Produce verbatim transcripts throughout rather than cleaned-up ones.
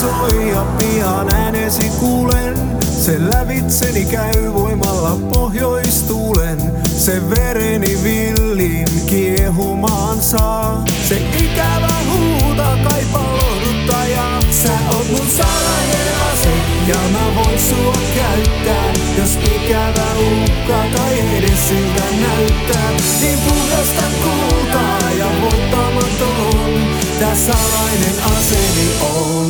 soi ja pian äänesi kuulen. Se lävitseni käy voimalla pohjoistuulen. Se vereni villiin kiehumaan saa. Se ikävä huuta kaipaa lohduttajaa. Sä oot mun salainen ase ja mä voin sua käyttää. Jos ikävä uhka tai edes siltä näyttää. Niin puhdasta kultaa ja voittamaton. Tää salainen aseni on.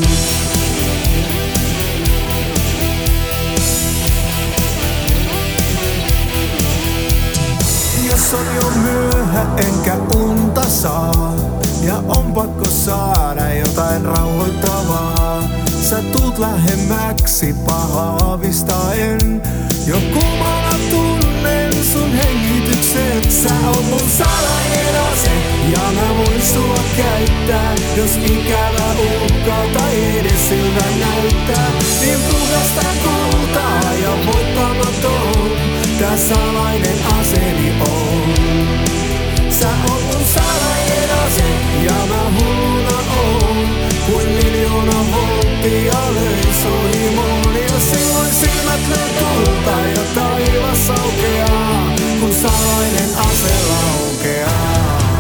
Jos on jo myöhä enkä unta saa ja on pakko saada jotain rauhoittavaa. Sä tuut lähemmäksi pahaavistaen. Jo kuumana tunnen sun hengityksen. Sä oot mun salainen ase ja mä voin sua käyttää. Jos ikävä uhka tai edes siltä näyttää. Niin puhdasta kultaa ja voittamaton. Tää salainen aseni on. Sä oot mun salainen ase ja mä hulluna oon. Kuin miljoona volttia löi sohimoon. Ja silloin silmät löi tulta ja taivas aukeaa. Kun salainen ase laukeaa.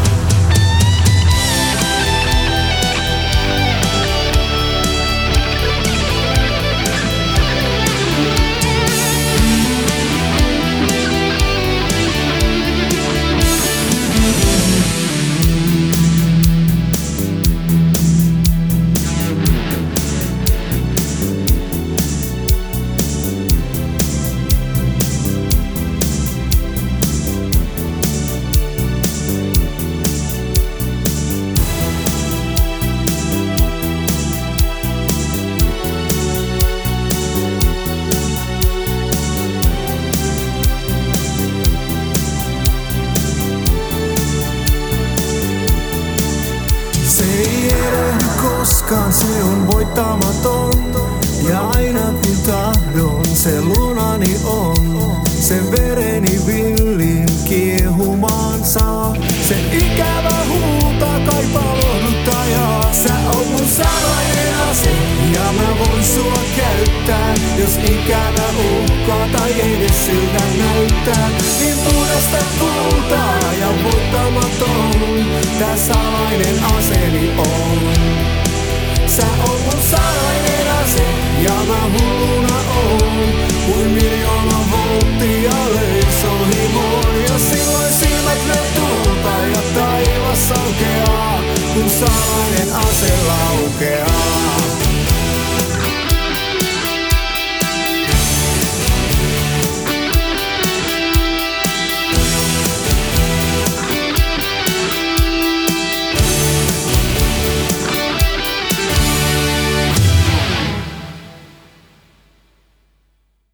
Se ei erehdy koskaan, se on voittamaton. Ja aina kun tahdon, se lunani on. Se vereni villiin kiehumaan saa. Se ikävä huuta kaipaa lohduttajaa. Sä oot mun salainen ase ja mä voin sua käyttää. Jos ikävä uhka tai edes siltä näyttää. Niin puhdasta kultaa ja voittamaton. Tää salainen aseni on. Sä oot